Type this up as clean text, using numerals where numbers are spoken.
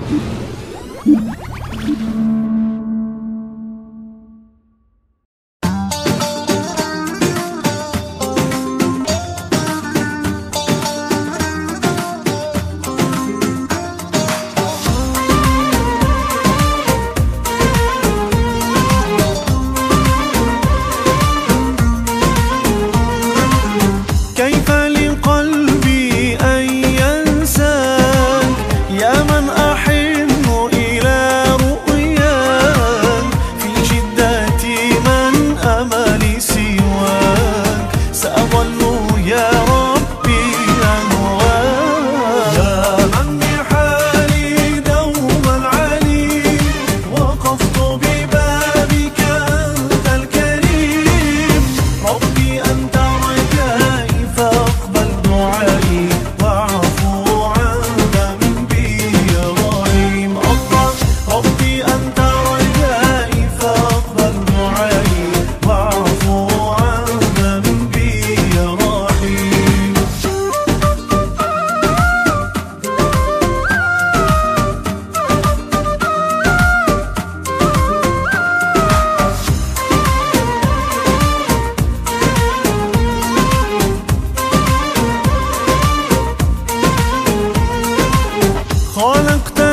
كيف لقلبي أن ينساك يا من أحن إلى رؤياك، في شدتي من أملي سواك، سأظل يا ربي أهواك. يا من بحالي دوما عليم، وقفت ببابك أنت الكريم، ربي أنت رجائي فاقبل دعائي، واعفو عن ذنبي يا رحيم. الله ربي أنت رجائي فاقبل دعائي، واعفو عن ذنبي يا رحيم. خلقت